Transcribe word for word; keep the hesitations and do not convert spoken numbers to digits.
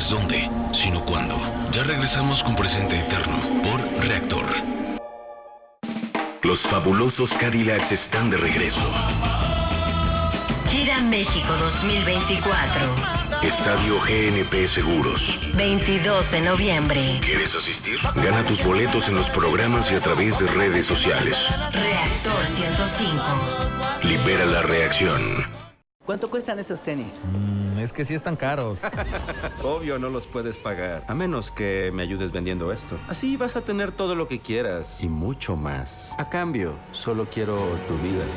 preguntes dónde, sino cuándo. Ya regresamos con Presente Eterno por Reactor. Los fabulosos Cadillacs están de regreso. Gira México dos mil veinticuatro. Estadio G N P Seguros. veintidós de noviembre. ¿Quieres asistir? Gana tus boletos en los programas y a través de redes sociales. Reactor ciento cinco. Libera la reacción. ¿Cuánto cuestan esos tenis? Mm, es que sí están caros. Obvio no los puedes pagar, a menos que me ayudes vendiendo esto. Así vas a tener todo lo que quieras y mucho más. A cambio, solo quiero tu vida.